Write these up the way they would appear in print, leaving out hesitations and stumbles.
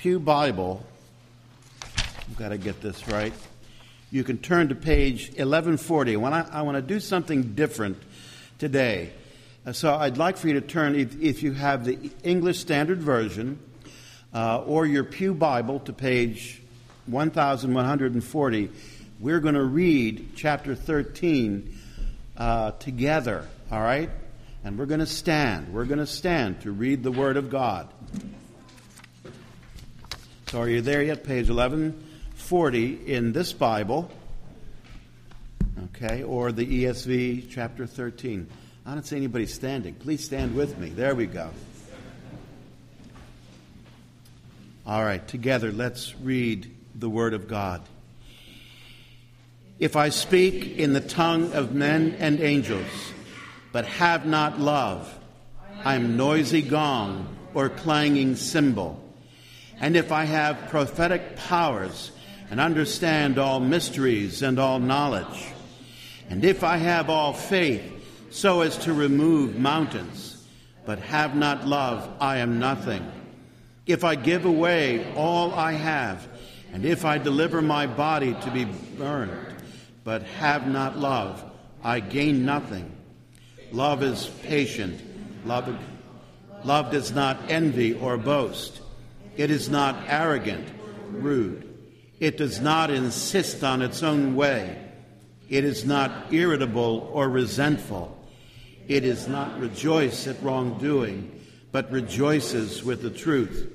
Pew Bible, I've got to get this right, you can turn to page 1140. I want to do something different today. So I'd like for you to turn, if you have the English Standard Version or your Pew Bible, to page 1140. We're going to read chapter 13 together, all right? And we're going to stand. We're going to stand to read the Word of God. So are you there yet? Page 1140 in this Bible, okay, or the ESV, chapter 13. I don't see anybody standing. Please stand with me. There we go. All right, together let's read the Word of God. If I speak in the tongue of men and angels, but have not love, I am noisy gong or clanging cymbal. And if I have prophetic powers and understand all mysteries and all knowledge, and if I have all faith so as to remove mountains, but have not love, I am nothing. If I give away all I have, and if I deliver my body to be burned, but have not love, I gain nothing. Love is patient. Love does not envy or boast. It is not arrogant, rude. It does not insist on its own way. It is not irritable or resentful. It does not rejoice at wrongdoing, but rejoices with the truth.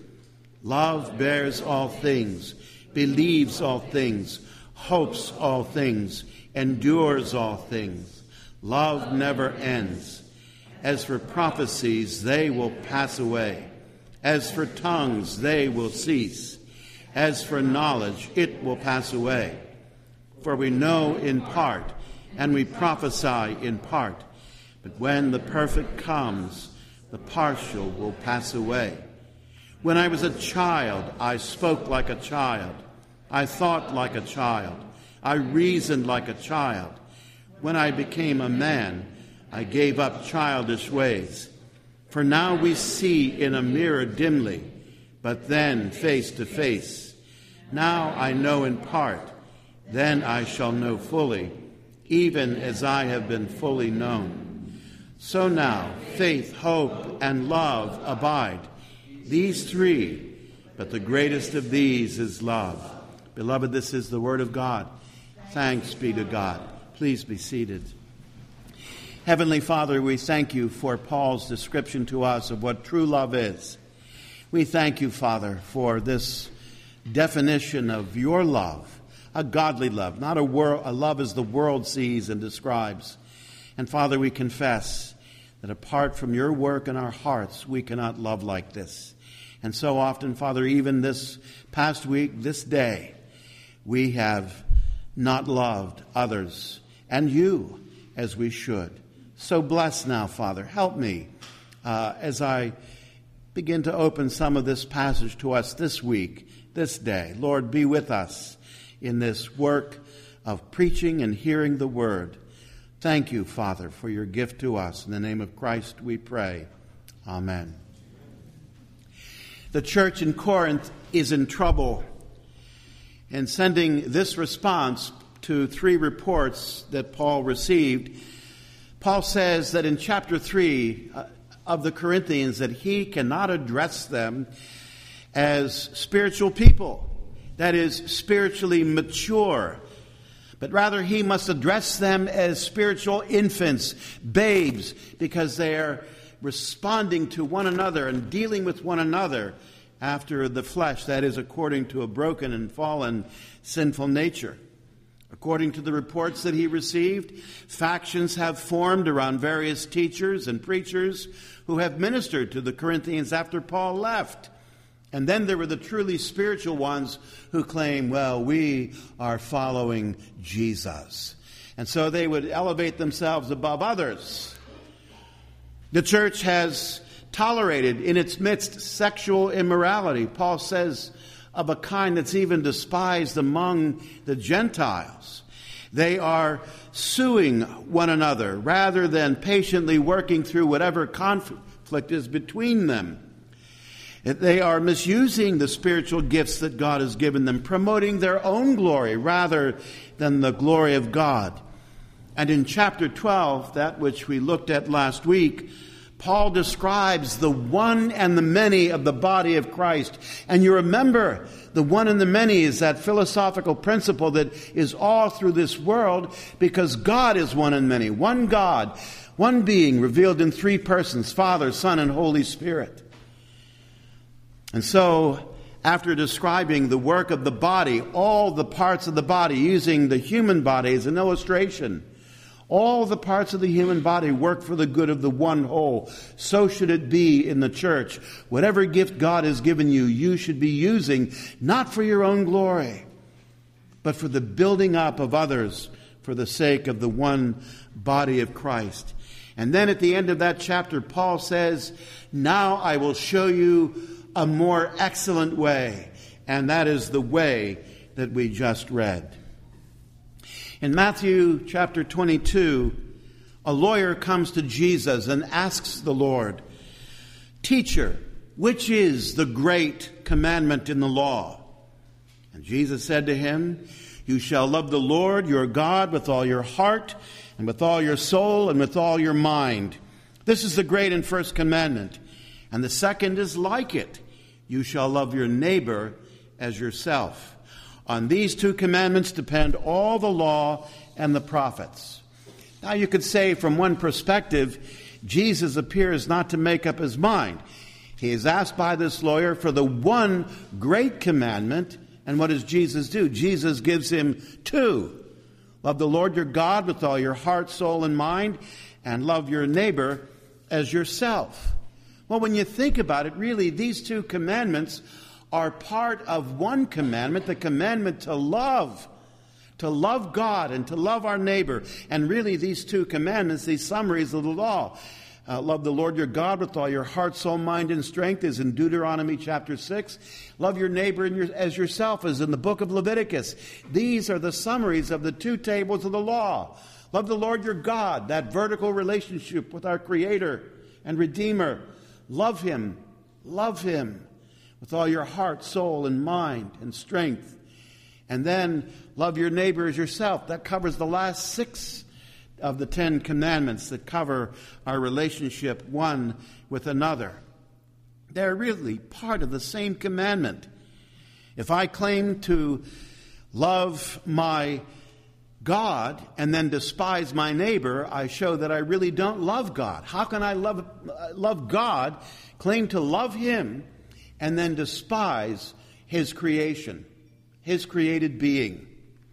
Love bears all things, believes all things, hopes all things, endures all things. Love never ends. As for prophecies, they will pass away. As for tongues, they will cease. As for knowledge, it will pass away. For we know in part, and we prophesy in part. But when the perfect comes, the partial will pass away. When I was a child, I spoke like a child. I thought like a child. I reasoned like a child. When I became a man, I gave up childish ways. For now we see in a mirror dimly, but then face to face. Now I know in part, then I shall know fully, even as I have been fully known. So now faith, hope, and love abide, these three, but the greatest of these is love. Beloved, this is the Word of God. Thanks be to God. Please be seated. Heavenly Father, we thank you for Paul's description to us of what true love is. We thank you, Father, for this definition of your love, a godly love, not a love as the world sees and describes. And Father, we confess that apart from your work in our hearts, we cannot love like this. And so often, Father, even this past week, this day, we have not loved others and you as we should. So bless now, Father. Help me as I begin to open some of this passage to us this week, this day. Lord, be with us in this work of preaching and hearing the word. Thank you, Father, for your gift to us. In the name of Christ we pray. Amen. The church in Corinth is in trouble, and sending this response to 3 reports that Paul received, Paul says that in chapter 3 of the Corinthians that he cannot address them as spiritual people, that is, spiritually mature, but rather he must address them as spiritual infants, babes, because they are responding to one another and dealing with one another after the flesh, that is, according to a broken and fallen sinful nature. According to the reports that he received, factions have formed around various teachers and preachers who have ministered to the Corinthians after Paul left. And then there were the truly spiritual ones who claim, well, we are following Jesus. And so they would elevate themselves above others. The church has tolerated in its midst sexual immorality. Paul says of a kind that's even despised among the Gentiles. They are suing one another rather than patiently working through whatever conflict is between them. They are misusing the spiritual gifts that God has given them, promoting their own glory rather than the glory of God. And in chapter 12, that which we looked at last week, Paul describes the one and the many of the body of Christ. And you remember, the one and the many is that philosophical principle that is all through this world, because God is one and many. One God, one being revealed in three persons, Father, Son, and Holy Spirit. And so, after describing the work of the body, all the parts of the body, using the human body as an illustration, all the parts of the human body work for the good of the one whole. So should it be in the church. Whatever gift God has given you, you should be using, not for your own glory, but for the building up of others for the sake of the one body of Christ. And then at the end of that chapter, Paul says, now I will show you a more excellent way, and that is the way that we just read. In Matthew chapter 22, a lawyer comes to Jesus and asks the Lord, "Teacher, which is the great commandment in the law?" And Jesus said to him, "You shall love the Lord your God with all your heart and with all your soul and with all your mind. This is the great and first commandment. And the second is like it. You shall love your neighbor as yourself. On these two commandments depend all the law and the prophets." Now you could say from one perspective, Jesus appears not to make up his mind. He is asked by this lawyer for the one great commandment, and what does Jesus do? Jesus gives him two. Love the Lord your God with all your heart, soul, and mind, and love your neighbor as yourself. Well, when you think about it, really, these two commandments are part of one commandment, the commandment to love God and to love our neighbor. And really, these two commandments, these summaries of the law, love the Lord your God with all your heart, soul, mind, and strength, is in Deuteronomy chapter 6. Love your neighbor as yourself is in the book of Leviticus. These are the summaries of the two tables of the law. Love the Lord your God, that vertical relationship with our Creator and Redeemer. Love Him with all your heart, soul, and mind and strength. And then love your neighbor as yourself. That covers the last 6 of the 10 commandments that cover our relationship one with another. They're really part of the same commandment. If I claim to love my God and then despise my neighbor, I show that I really don't love God. How can I love God, claim to love Him, and then despise His creation, His created being?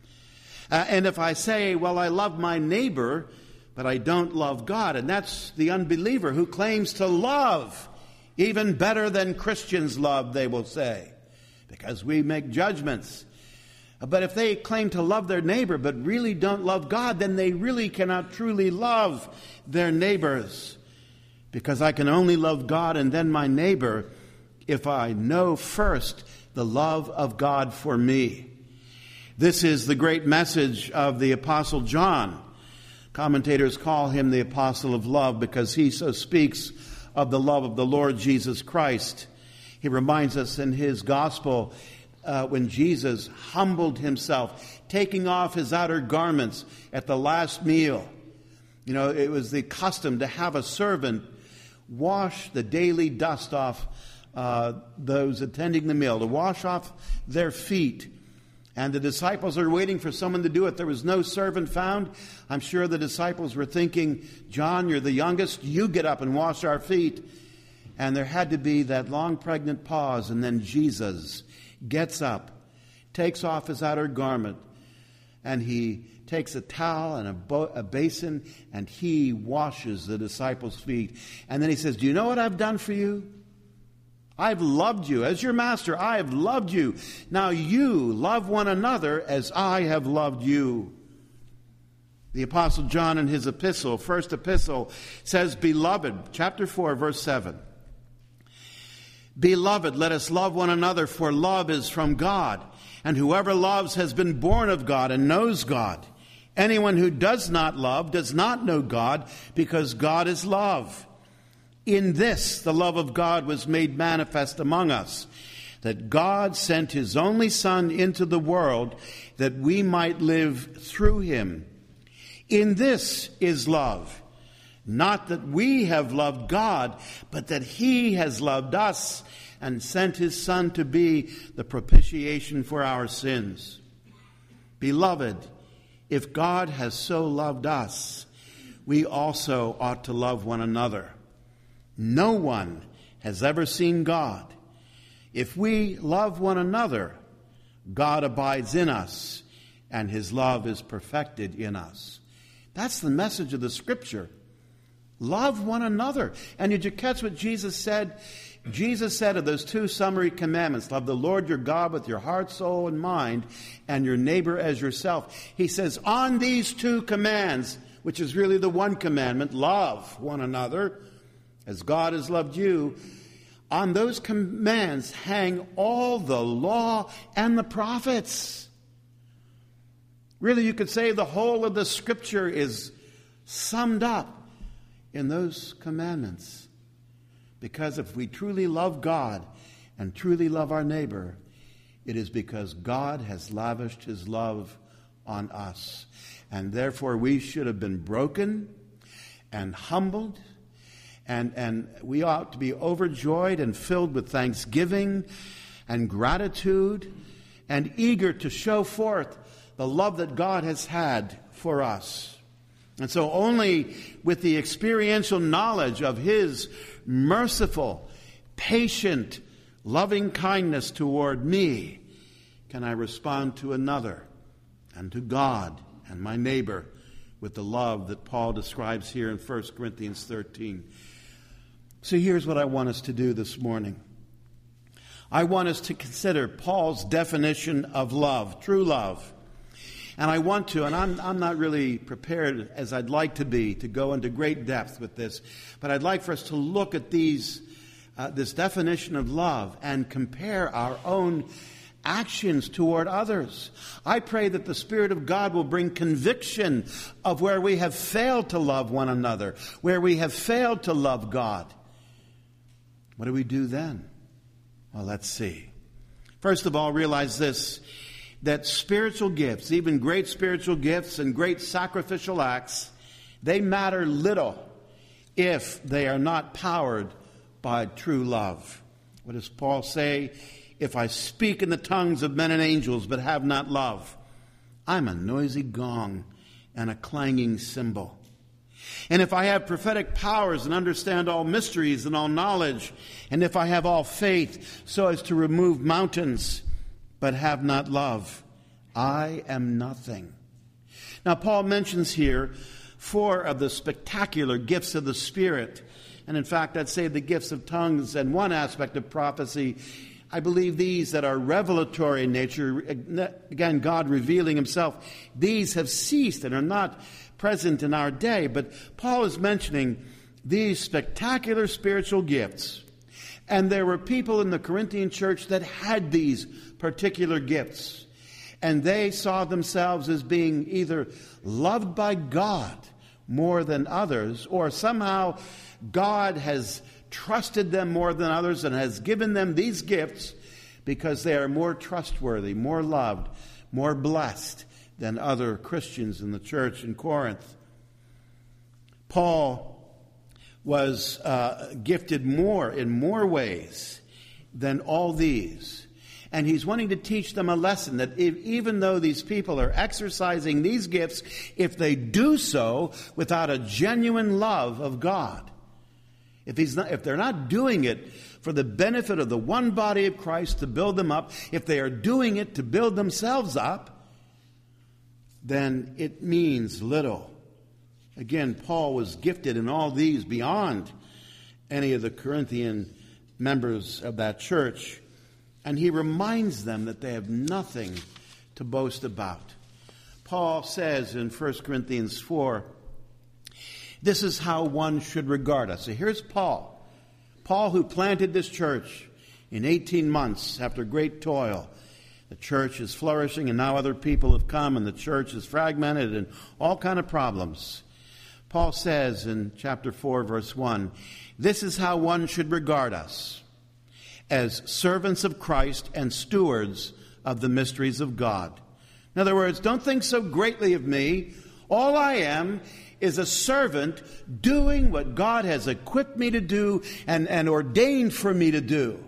And if I say, well, I love my neighbor, but I don't love God, and that's the unbeliever who claims to love even better than Christians love, they will say, because we make judgments. But if they claim to love their neighbor but really don't love God, then they really cannot truly love their neighbors. Because I can only love God and then my neighbor if I know first the love of God for me. This is the great message of the Apostle John. Commentators call him the Apostle of Love because he so speaks of the love of the Lord Jesus Christ. He reminds us in his gospel when Jesus humbled himself, taking off his outer garments at the last meal. You know, it was the custom to have a servant wash the daily dust off those attending the meal, to wash off their feet. And the disciples are waiting for someone to do it. There was no servant found. I'm sure the disciples were thinking, John, you're the youngest, you get up and wash our feet. And there had to be that long pregnant pause, and then Jesus gets up, takes off his outer garment, and he takes a towel and a basin, and he washes the disciples' feet. And then he says, do you know what I've done for you? I've loved you. As your master, I have loved you. Now you love one another as I have loved you. The Apostle John in his epistle, first epistle, says, Beloved, chapter 4, verse 7. Beloved, let us love one another, for love is from God. And whoever loves has been born of God and knows God. Anyone who does not love does not know God, because God is love. In this, the love of God was made manifest among us, that God sent his only Son into the world that we might live through him. In this is love, not that we have loved God, but that he has loved us and sent his Son to be the propitiation for our sins. Beloved, if God has so loved us, we also ought to love one another. No one has ever seen God. If we love one another, God abides in us, and his love is perfected in us. That's the message of the Scripture. Love one another. And did you catch what Jesus said? Jesus said of those two summary commandments, love the Lord your God with your heart, soul, and mind, and your neighbor as yourself. He says, on these two commands, which is really the one commandment, love one another as God has loved you, on those commands hang all the law and the prophets. Really, you could say the whole of the Scripture is summed up in those commandments. Because if we truly love God and truly love our neighbor, it is because God has lavished his love on us. And therefore we should have been broken and humbled, and we ought to be overjoyed and filled with thanksgiving and gratitude and eager to show forth the love that God has had for us. And so only with the experiential knowledge of his merciful, patient, loving kindness toward me can I respond to another and to God and my neighbor with the love that Paul describes here in 1 Corinthians 13. So here's what I want us to do this morning. I want us to consider Paul's definition of love, true love. And I want to, and I'm not really prepared as I'd like to be to go into great depth with this, but I'd like for us to look at this definition of love and compare our own actions toward others. I pray that the Spirit of God will bring conviction of where we have failed to love one another, where we have failed to love God. What do we do then? Well, let's see. First of all, realize this, that spiritual gifts, even great spiritual gifts and great sacrificial acts, they matter little if they are not powered by true love. What does Paul say? If I speak in the tongues of men and angels but have not love, I'm a noisy gong and a clanging cymbal. And if I have prophetic powers and understand all mysteries and all knowledge, and if I have all faith so as to remove mountains, but have not love, I am nothing. Now, Paul mentions here 4 of the spectacular gifts of the Spirit. And in fact, I'd say the gifts of tongues and one aspect of prophecy. I believe these that are revelatory in nature, again, God revealing himself, these have ceased and are not present in our day. But Paul is mentioning these spectacular spiritual gifts. And there were people in the Corinthian church that had these particular gifts. And they saw themselves as being either loved by God more than others, or somehow God has trusted them more than others and has given them these gifts because they are more trustworthy, more loved, more blessed than other Christians in the church in Corinth. Paul was gifted more in more ways than all these. And he's wanting to teach them a lesson that even though these people are exercising these gifts, if they do so without a genuine love of God, if they're not doing it for the benefit of the one body of Christ to build them up, if they are doing it to build themselves up, then it means little. Again, Paul was gifted in all these beyond any of the Corinthian members of that church. And he reminds them that they have nothing to boast about. Paul says in 1 Corinthians 4, this is how one should regard us. So here's Paul. Paul, who planted this church in 18 months after great toil. The church is flourishing, and now other people have come, and the church is fragmented and all kind of problems. Paul says in chapter 4, verse 1, "This is how one should regard us, as servants of Christ and stewards of the mysteries of God." In other words, don't think so greatly of me. All I am is a servant doing what God has equipped me to do and ordained for me to do.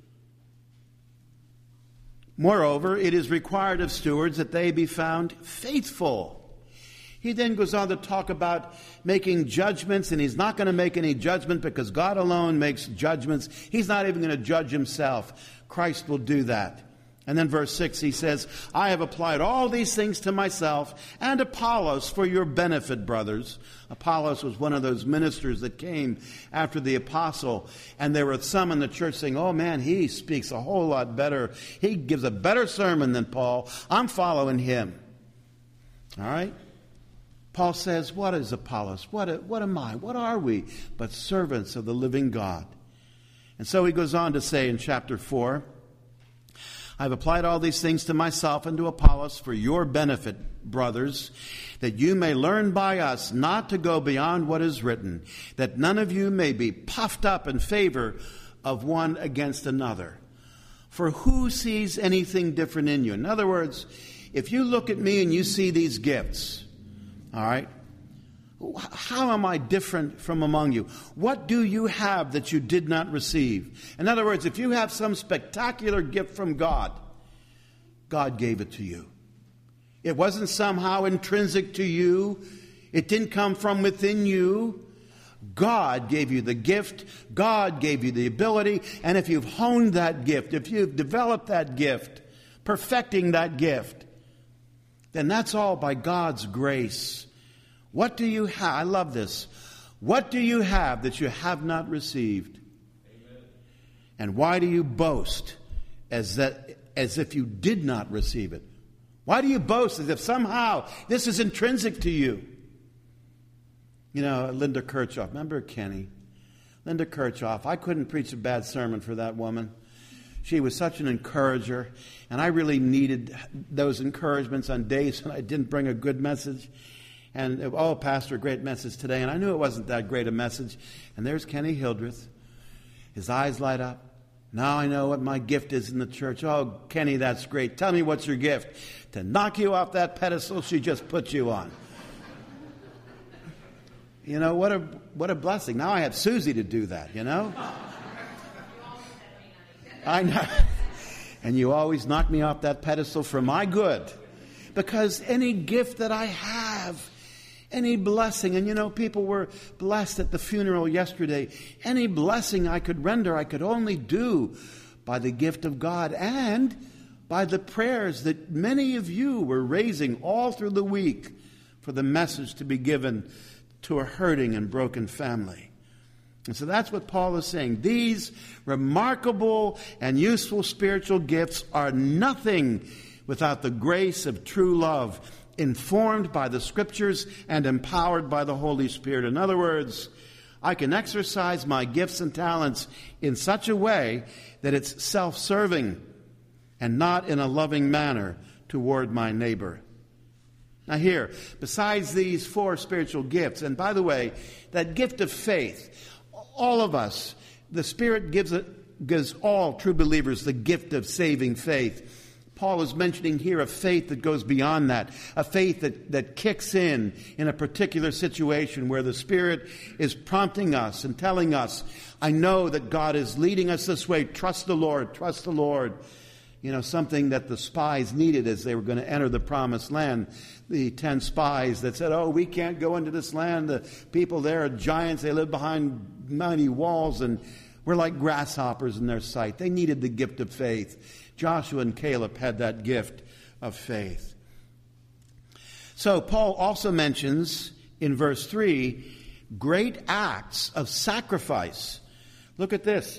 Moreover, it is required of stewards that they be found faithful. He then goes on to talk about making judgments, and he's not going to make any judgment because God alone makes judgments. He's not even going to judge himself. Christ will do that. And then verse 6, he says, "I have applied all these things to myself and Apollos for your benefit, brothers." Apollos was one of those ministers that came after the apostle, and there were some in the church saying, "Oh man, he speaks a whole lot better. He gives a better sermon than Paul. I'm following him." All right? Paul says, what is Apollos? What am I? What are we? But servants of the living God. And so he goes on to say in chapter 4, "I've applied all these things to myself and to Apollos for your benefit, brothers, that you may learn by us not to go beyond what is written, that none of you may be puffed up in favor of one against another. For who sees anything different in you?" In other words, if you look at me and you see these gifts, all right, how am I different from among you? What do you have that you did not receive? In other words, if you have some spectacular gift from God, God gave it to you. It wasn't somehow intrinsic to you. It didn't come from within you. God gave you the gift. God gave you the ability. And if you've honed that gift, if you've developed that gift, perfecting that gift, then that's all by God's grace. What do you have? I love this. What do you have that you have not received? Amen. And why do you boast as if you did not receive it? Why do you boast as if somehow this is intrinsic to you? You know, Linda Kirchhoff. Remember Kenny? Linda Kirchhoff. I couldn't preach a bad sermon for that woman. She was such an encourager, and I really needed those encouragements on days when I didn't bring a good message. And, "Oh, Pastor, great message today." And I knew it wasn't that great a message. And there's Kenny Hildreth. His eyes light up. "Now I know what my gift is in the church." "Oh, Kenny, that's great. Tell me what's your gift." "To knock you off that pedestal she just put you on." You know, what a blessing. Now I have Susie to do that, you know. I know. And you always knock me off that pedestal for my good. Because any gift that I have, any blessing, and you know, people were blessed at the funeral yesterday. Any blessing I could render, I could only do by the gift of God and by the prayers that many of you were raising all through the week for the message to be given to a hurting and broken family. And so that's what Paul is saying. These remarkable and useful spiritual gifts are nothing without the grace of true love, informed by the Scriptures and empowered by the Holy Spirit. In other words, I can exercise my gifts and talents in such a way that it's self-serving and not in a loving manner toward my neighbor. Now here, besides these 4 spiritual gifts, and by the way, that gift of faith, all of us, the Spirit gives all true believers the gift of saving faith. Paul is mentioning here a faith that goes beyond that, a faith that kicks in a particular situation where the Spirit is prompting us and telling us, "I know that God is leading us this way. Trust the Lord, trust the Lord." You know, something that the spies needed as they were going to enter the promised land. The 10 spies that said, "Oh, we can't go into this land. The people there are giants. They live behind mighty walls, and we're like grasshoppers in their sight." They needed the gift of faith. Joshua and Caleb had that gift of faith. So Paul also mentions in verse 3 great acts of sacrifice. Look at this.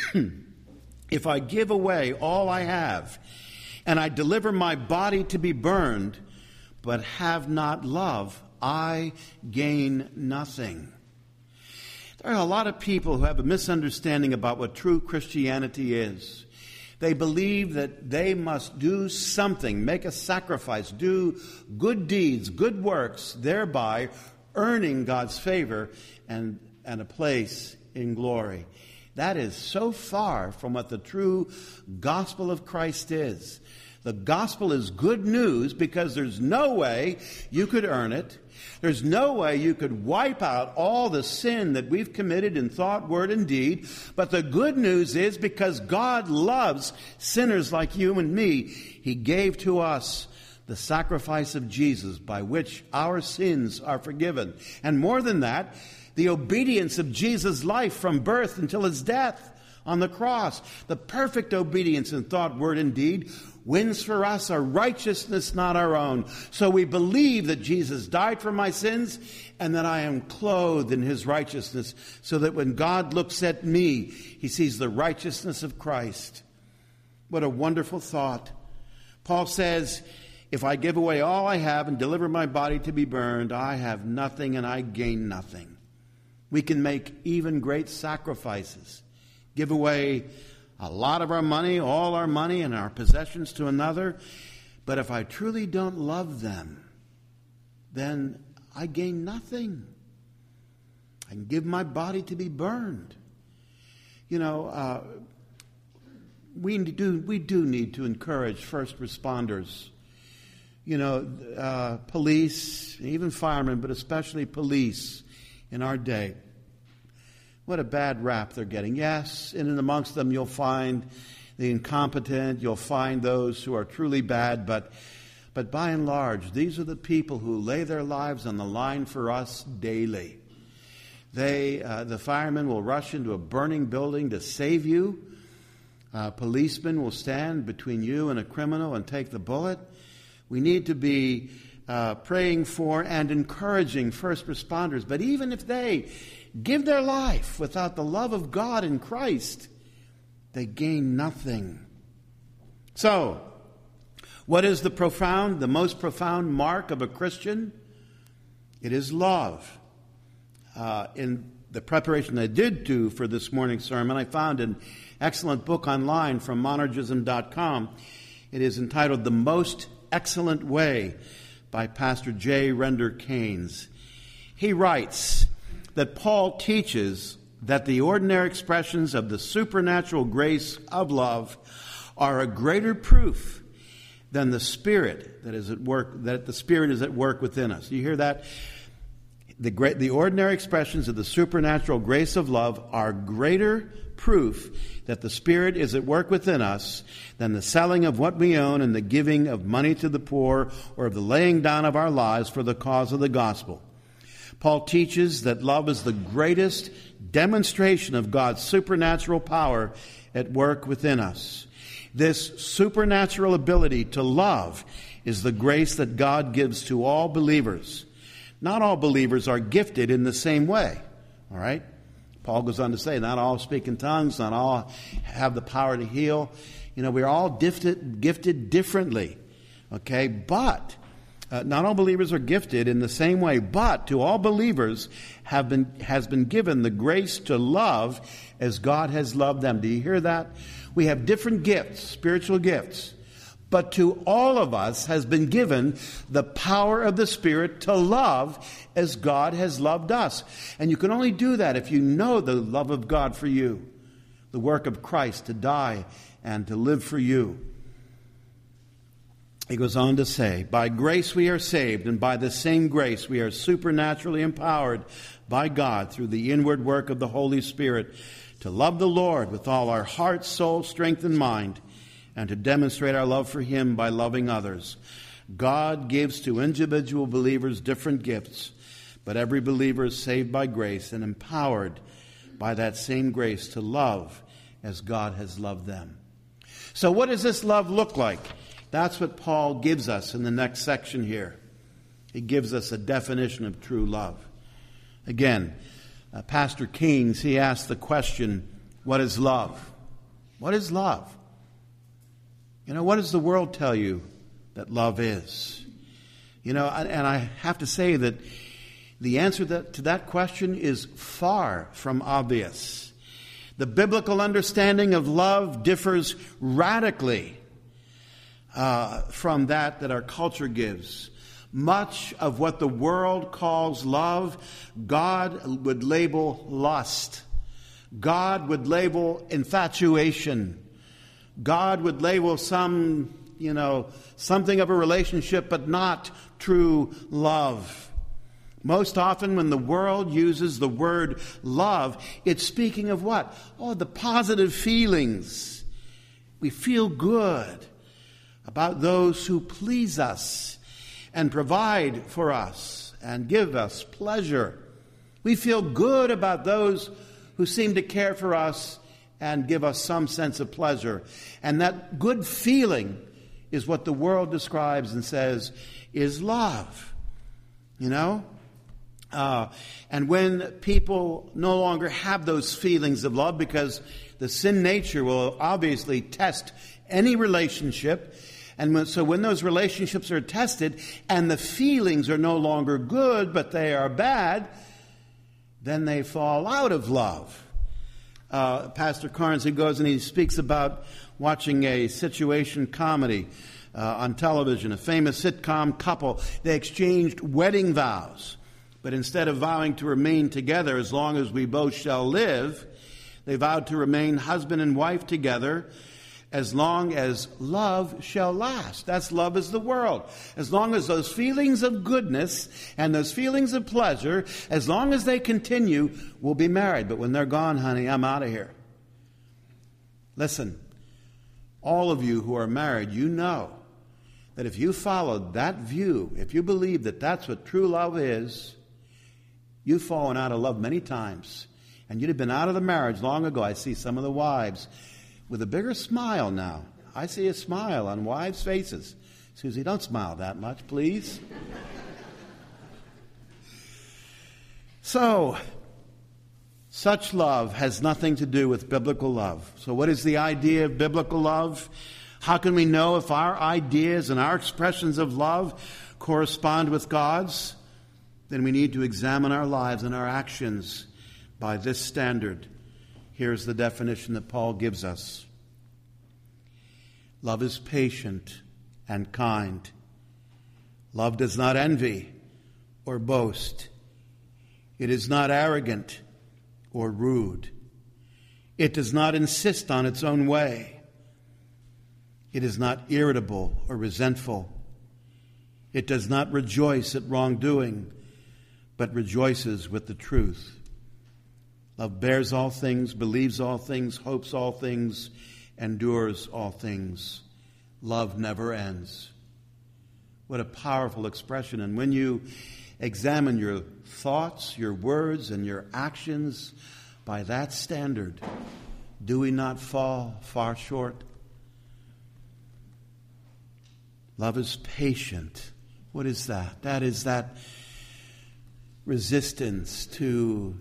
"If I give away all I have, and I deliver my body to be burned, but have not love, I gain nothing." There are a lot of people who have a misunderstanding about what true Christianity is. They believe that they must do something, make a sacrifice, do good deeds, good works, thereby earning God's favor and a place in glory. That is so far from what the true gospel of Christ is. The gospel is good news because there's no way you could earn it. There's no way you could wipe out all the sin that we've committed in thought, word, and deed. But the good news is because God loves sinners like you and me, He gave to us the sacrifice of Jesus by which our sins are forgiven. And more than that, the obedience of Jesus' life from birth until His death on the cross, the perfect obedience in thought, word, and deed, wins for us a righteousness not our own. So we believe that Jesus died for my sins and that I am clothed in His righteousness, so that when God looks at me, He sees the righteousness of Christ. What a wonderful thought. Paul says, if I give away all I have and deliver my body to be burned, I have nothing and I gain nothing. We can make even great sacrifices, give away a lot of our money, all our money and our possessions to another. But if I truly don't love them, then I gain nothing. I can give my body to be burned. You know, we do need to encourage first responders. You know, police, even firemen, but especially police in our day. What a bad rap they're getting. Yes, in and amongst them you'll find the incompetent, you'll find those who are truly bad, but by and large, these are the people who lay their lives on the line for us daily. The firemen will rush into a burning building to save you. Policemen will stand between you and a criminal and take the bullet. We need to be praying for and encouraging first responders. But even if they give their life without the love of God in Christ, they gain nothing. So, what is the most profound mark of a Christian? It is love. In the preparation I did do for this morning's sermon, I found an excellent book online from monergism.com. It is entitled The Most Excellent Way by Pastor J. Render Keynes. He writes that Paul teaches that the ordinary expressions of the supernatural grace of love are a greater proof than the Spirit that is at work, that the Spirit is at work within us. You hear that? The ordinary expressions of the supernatural grace of love are greater proof that the Spirit is at work within us than the selling of what we own and the giving of money to the poor or of the laying down of our lives for the cause of the gospel. Paul teaches that love is the greatest demonstration of God's supernatural power at work within us. This supernatural ability to love is the grace that God gives to all believers. Not all believers are gifted in the same way, all right? Paul goes on to say, not all speak in tongues, not all have the power to heal. You know, we're all gifted differently, okay? But not all believers are gifted in the same way, but to all believers has been given the grace to love as God has loved them. Do you hear that? We have different gifts, spiritual gifts, but to all of us has been given the power of the Spirit to love as God has loved us. And you can only do that if you know the love of God for you, the work of Christ to die and to live for you. He goes on to say, by grace we are saved, and by the same grace we are supernaturally empowered by God through the inward work of the Holy Spirit to love the Lord with all our heart, soul, strength, and mind, and to demonstrate our love for Him by loving others. God gives to individual believers different gifts, but every believer is saved by grace and empowered by that same grace to love as God has loved them. So what does this love look like? That's what Paul gives us in the next section here. He gives us a definition of true love. Again, Pastor Keynes, he asked the question, what is love? What is love? You know, what does the world tell you that love is? You know, and I have to say that the answer to that question is far from obvious. The biblical understanding of love differs radically from that our culture gives. Much of what the world calls love, God would label lust. God would label infatuation. God would label something of a relationship, but not true love. Most often when the world uses the word love, it's speaking of what? Oh, the positive feelings. We feel good about those who please us and provide for us and give us pleasure. We feel good about those who seem to care for us and give us some sense of pleasure. And that good feeling is what the world describes and says is love. And when people no longer have those feelings of love, because the sin nature will obviously test any relationship, and so when those relationships are tested and the feelings are no longer good, but they are bad, then they fall out of love. Pastor Carnes, he goes and he speaks about watching a situation comedy on television, a famous sitcom couple. They exchanged wedding vows, but instead of vowing to remain together as long as we both shall live, they vowed to remain husband and wife together as long as love shall last. That's love is the world. As long as those feelings of goodness and those feelings of pleasure, as long as they continue, we'll be married. But when they're gone, honey, I'm out of here. Listen, all of you who are married, you know that if you followed that view, if you believe that that's what true love is, you've fallen out of love many times. And you'd have been out of the marriage long ago. I see some of the wives with a bigger smile now. I see a smile on wives' faces. Susie, don't smile that much, please. So, such love has nothing to do with biblical love. So what is the idea of biblical love? How can we know if our ideas and our expressions of love correspond with God's? Then we need to examine our lives and our actions by this standard. Here's the definition that Paul gives us. Love is patient and kind. Love does not envy or boast. It is not arrogant or rude. It does not insist on its own way. It is not irritable or resentful. It does not rejoice at wrongdoing, but rejoices with the truth. Love bears all things, believes all things, hopes all things, endures all things. Love never ends. What a powerful expression. And when you examine your thoughts, your words, and your actions by that standard, do we not fall far short? Love is patient. What is that? That is that resistance to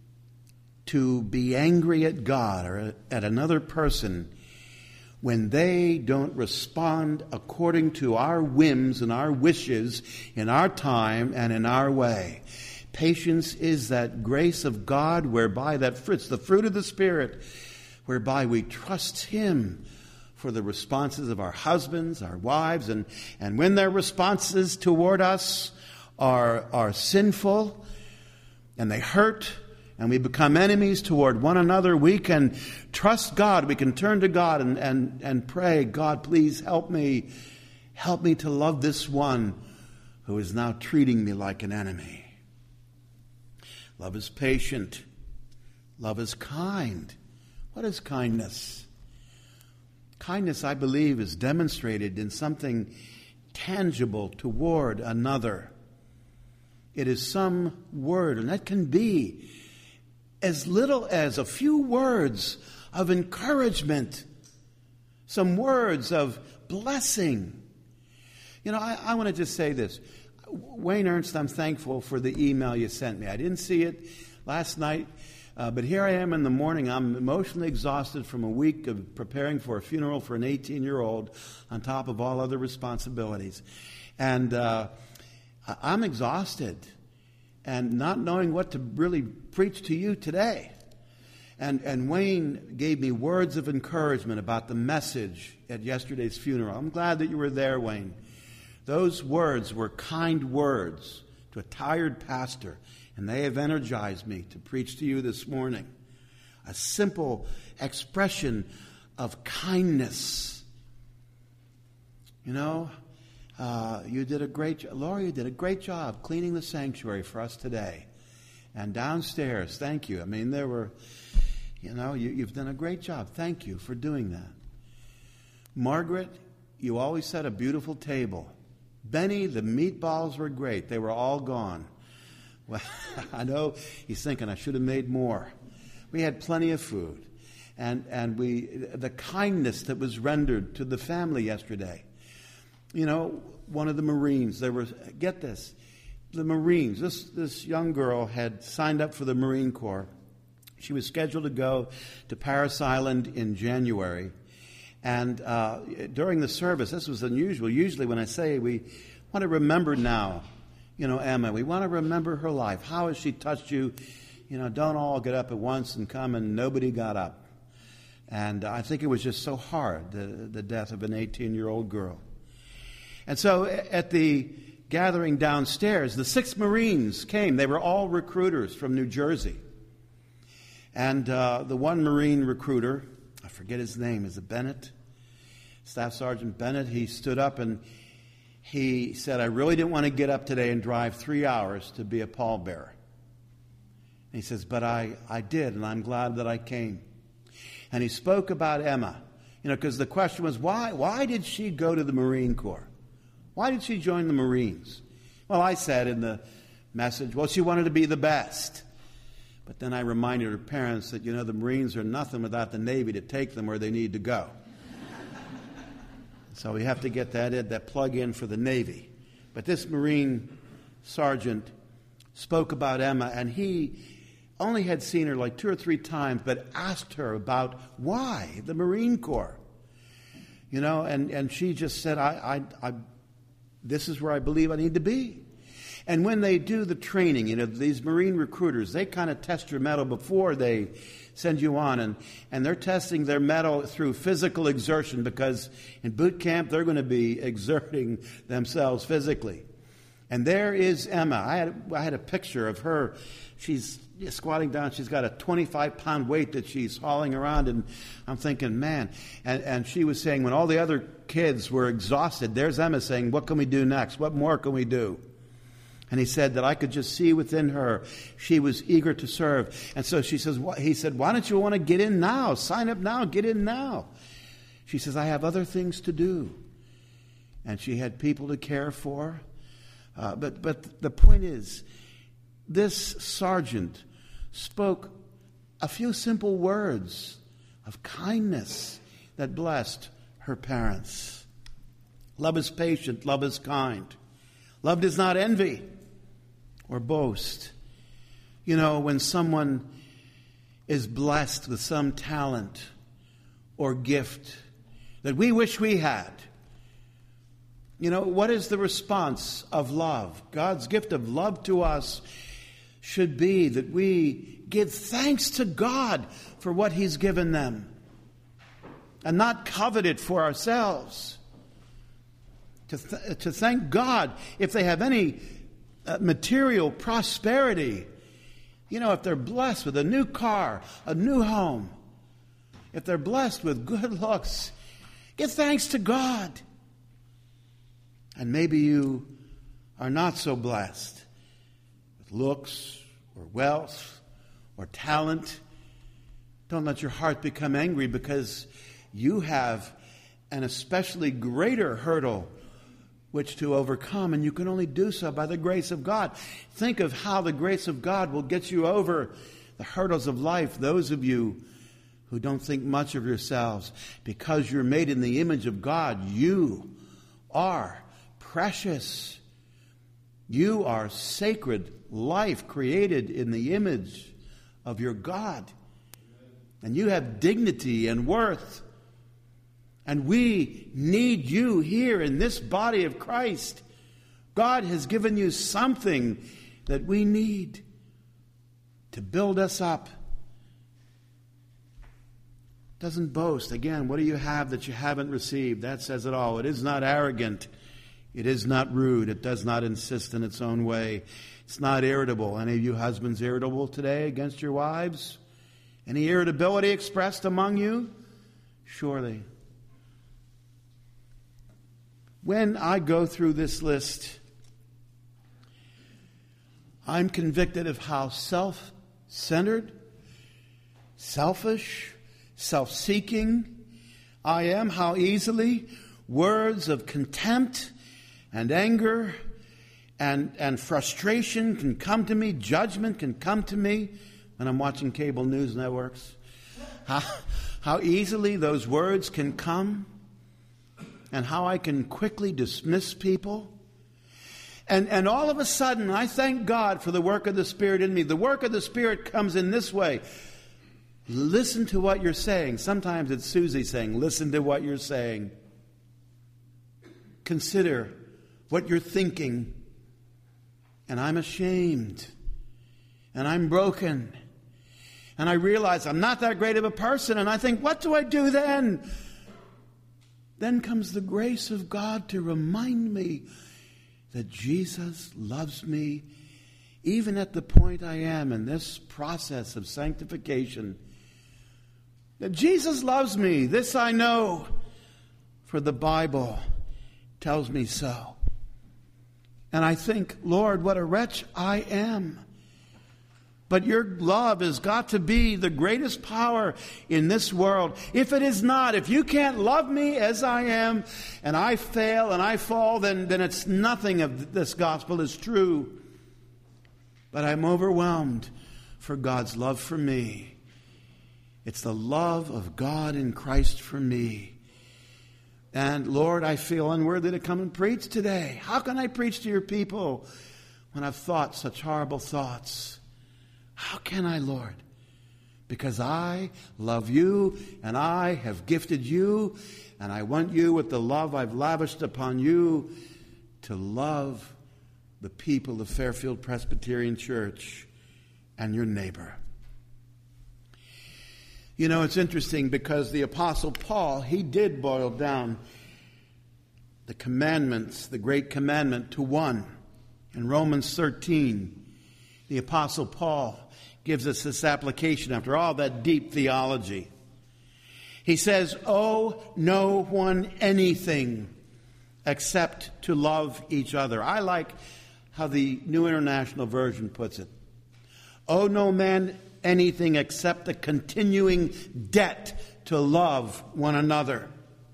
be angry at God or at another person when they don't respond according to our whims and our wishes in our time and in our way. Patience is that grace of God whereby it's the fruit of the Spirit, whereby we trust Him for the responses of our husbands, our wives, and when their responses toward us are sinful and they hurt, and we become enemies toward one another, we can trust God. We can turn to God and pray, God, please help me. Help me to love this one who is now treating me like an enemy. Love is patient. Love is kind. What is kindness? Kindness, I believe, is demonstrated in something tangible toward another. It is some word, and that can be as little as a few words of encouragement, some words of blessing. I want to just say this. Wayne Ernst, I'm thankful for the email you sent me. I didn't see it last night, but here I am in the morning. I'm emotionally exhausted from a week of preparing for a funeral for an 18-year-old on top of all other responsibilities. And I'm exhausted and not knowing what to really preach to you today. And Wayne gave me words of encouragement about the message at yesterday's funeral. I'm glad that you were there, Wayne. Those words were kind words to a tired pastor, and they have energized me to preach to you this morning. A simple expression of kindness. You know, you did a great job. Laura, you did a great job cleaning the sanctuary for us today. And downstairs, thank you. I mean, there were, you've done a great job. Thank you for doing that. Margaret, you always set a beautiful table. Benny, the meatballs were great. They were all gone. Well, I know he's thinking I should have made more. We had plenty of food. And the kindness that was rendered to the family yesterday. One of the Marines, get this, the Marines, this young girl had signed up for the Marine Corps. She was scheduled to go to Parris Island in January. And during the service, this was unusual. Usually when I say we want to remember now, Emma, we want to remember her life. How has she touched you? Don't all get up at once and come, and nobody got up. And I think it was just so hard, the death of an 18-year-old girl. And so at the gathering downstairs, the 6 Marines came. They were all recruiters from New Jersey. And the one Marine recruiter, I forget his name, is it Bennett? Staff Sergeant Bennett, he stood up and he said, I really didn't want to get up today and drive 3 hours to be a pallbearer. And he says, but I did, and I'm glad that I came. And he spoke about Emma, because the question was, why did she go to the Marine Corps? Why did she join the Marines? Well, I said in the message, well, she wanted to be the best. But then I reminded her parents that, the Marines are nothing without the Navy to take them where they need to go. So we have to get that plug in for the Navy. But this Marine sergeant spoke about Emma, and he only had seen her like 2 or 3 times, but asked her about why the Marine Corps. And she just said, this is where I believe I need to be. And when they do the training, these Marine recruiters, they kind of test your mettle before they send you on. And they're testing their mettle through physical exertion, because in boot camp, they're going to be exerting themselves physically. And there is Emma. I had a picture of her. She's squatting down. She's got a 25-pound weight that she's hauling around. And I'm thinking, man. And she was saying, when all the other kids were exhausted, there's Emma saying, what can we do next? What more can we do? And he said that I could just see within her, she was eager to serve. And so he said, why don't you want to get in now? Sign up now, get in now. She says, I have other things to do. And she had people to care for. But the point is, this sergeant spoke a few simple words of kindness that blessed her parents. Love is patient, love is kind. Love does not envy or boast. When someone is blessed with some talent or gift that we wish we had, what is the response of love? God's gift of love to us should be that we give thanks to God for what He's given them and not covet it for ourselves. To thank God if they have any material prosperity. If they're blessed with a new car, a new home, if they're blessed with good looks, give thanks to God. And maybe you are not so blessed with looks or wealth or talent. Don't let your heart become angry, because you have an especially greater hurdle which to overcome, and you can only do so by the grace of God. Think of how the grace of God will get you over the hurdles of life. Those of you who don't think much of yourselves, because you're made in the image of God, you are precious. You are sacred life created in the image of your God. And you have dignity and worth. And we need you here in this body of Christ. God has given you something that we need to build us up. Doesn't boast. Again, what do you have that you haven't received? That says it all. It is not arrogant. It is not rude. It does not insist in its own way. It's not irritable. Any of you husbands irritable today against your wives? Any irritability expressed among you? Surely. When I go through this list, I'm convicted of how self-centered, selfish, self-seeking I am, how easily words of contempt and anger and frustration can come to me, judgment can come to me when I'm watching cable news networks. How easily those words can come, and how I can quickly dismiss people. And all of a sudden, I thank God for the work of the Spirit in me. The work of the Spirit comes in this way. Listen to what you're saying. Sometimes it's Susie saying, listen to what you're saying. Consider what you're thinking. And I'm ashamed. And I'm broken. And I realize I'm not that great of a person. And I think, what do I do then? Then comes the grace of God to remind me that Jesus loves me even at the point I am in this process of sanctification. That Jesus loves me, this I know, for the Bible tells me so. And I think, Lord, what a wretch I am. But your love has got to be the greatest power in this world. If it is not, if you can't love me as I am, and I fail and I fall, then it's nothing of this gospel is true. But I'm overwhelmed for God's love for me. It's the love of God in Christ for me. And Lord, I feel unworthy to come and preach today. How can I preach to your people when I've thought such horrible thoughts? How can I, Lord? Because I love you, and I have gifted you, and I want you, with the love I've lavished upon you, to love the people of Fairfield Presbyterian Church and your neighbor. You know, it's interesting because the Apostle Paul, he did boil down the commandments, the great commandment, to one. In Romans 13, the Apostle Paul gives us this application after all that deep theology. He says, owe no one anything except to love each other. I like how the New International Version puts it. Owe no man anything except a continuing debt to love one another.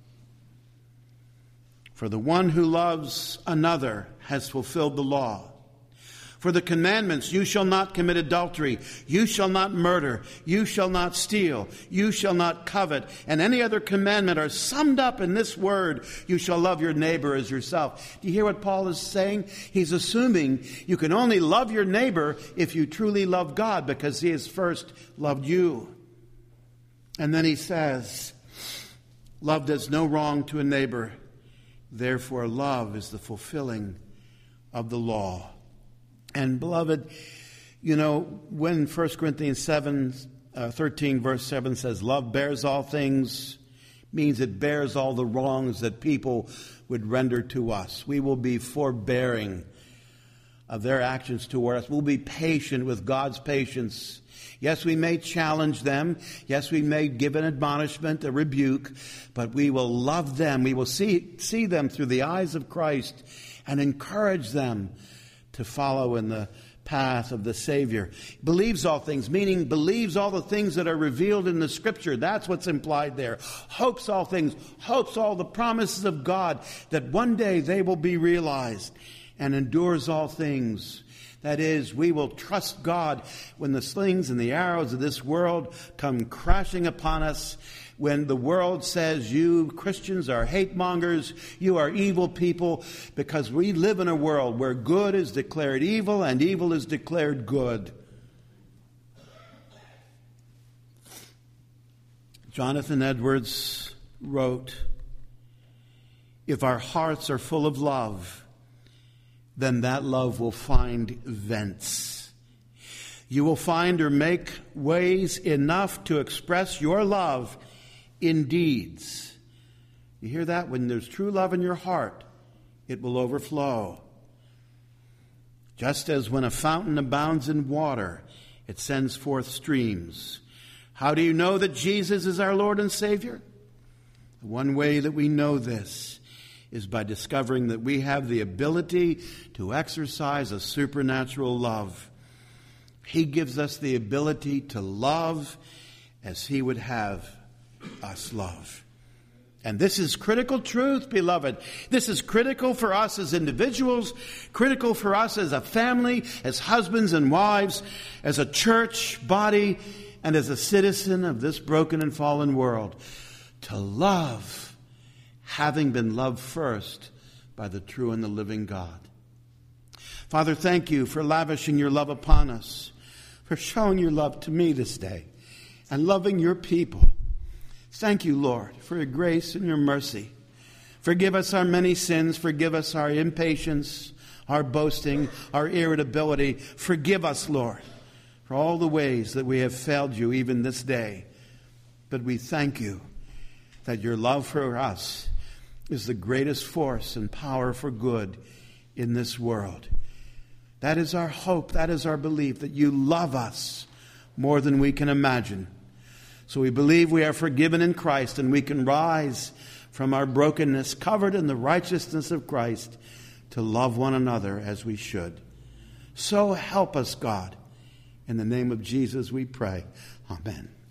For the one who loves another has fulfilled the law. For the commandments, you shall not commit adultery, you shall not murder, you shall not steal, you shall not covet, and any other commandment are summed up in this word, you shall love your neighbor as yourself. Do you hear what Paul is saying? He's assuming you can only love your neighbor if you truly love God, because he has first loved you. And then he says, love does no wrong to a neighbor, therefore love is the fulfilling of the law. And beloved, you know, when 1 Corinthians 13 verse 7 says, love bears all things, means it bears all the wrongs that people would render to us. We will be forbearing of their actions toward us. We'll be patient with God's patience. Yes, we may challenge them. Yes, we may give an admonishment, a rebuke, but we will love them. We will see them through the eyes of Christ and encourage them to follow in the path of the Savior. Believes all things, meaning believes all the things that are revealed in the Scripture. That's what's implied there. Hopes all things, hopes all the promises of God, that one day they will be realized, and endures all things. That is, we will trust God when the slings and the arrows of this world come crashing upon us. When the world says you Christians are hate mongers, you are evil people, because we live in a world where good is declared evil and evil is declared good. Jonathan Edwards wrote, if our hearts are full of love, then that love will find vents. You will find or make ways enough to express your love in deeds. You hear that? When there's true love in your heart, it will overflow. Just as when a fountain abounds in water, it sends forth streams. How do you know that Jesus is our Lord and Savior? One way that we know this is by discovering that we have the ability to exercise a supernatural love. He gives us the ability to love as He would have us love. And this is critical truth, beloved. This is critical for us as individuals, critical for us as a family, as husbands and wives, as a church body, and as a citizen of this broken and fallen world. To love, having been loved first by the true and the living God. Father, thank you for lavishing your love upon us, for showing your love to me this day, and loving your people. Thank you, Lord, for your grace and your mercy. Forgive us our many sins. Forgive us our impatience, our boasting, our irritability. Forgive us, Lord, for all the ways that we have failed you even this day. But we thank you that your love for us is the greatest force and power for good in this world. That is our hope. That is our belief, that you love us more than we can imagine. So we believe we are forgiven in Christ, and we can rise from our brokenness, covered in the righteousness of Christ, to love one another as we should. So help us, God. In the name of Jesus we pray. Amen.